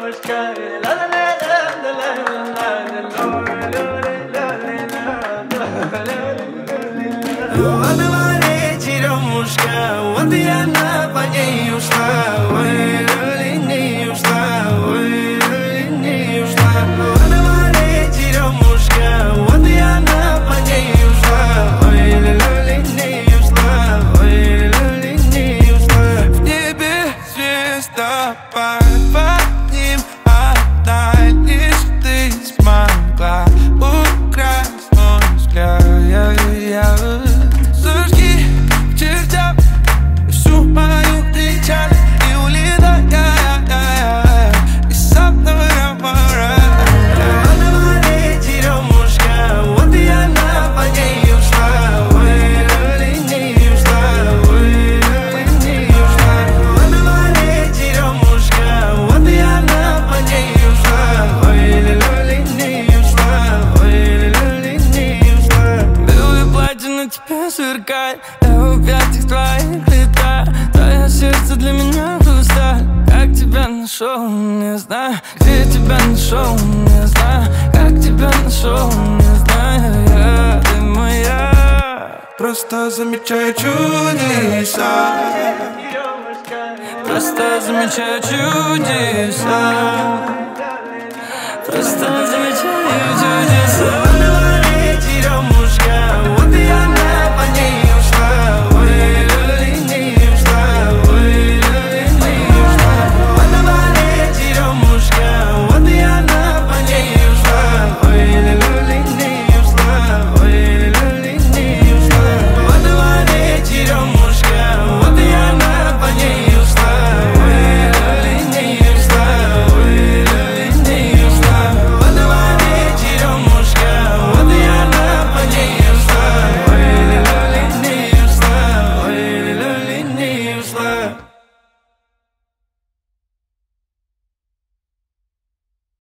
Черемушка, вот и она по ней ушла, ой, не ушла, ой, не ушла. Она черемушка, вот и она по ней ушла, ой, не ушла, ой, не ушла. В небе звезда под ним одна, лишь ты смогла украсть мой взгляд. Тебя сверкает, я в объятиях твоих летаю. Твое сердце для меня пусто. Как тебя нашел, не знаю. Где тебя нашел, не знаю. Как тебя нашел, не знаю. Ты моя. Просто замечаю чудеса. Просто замечаю чудеса. Просто замечаю чудеса.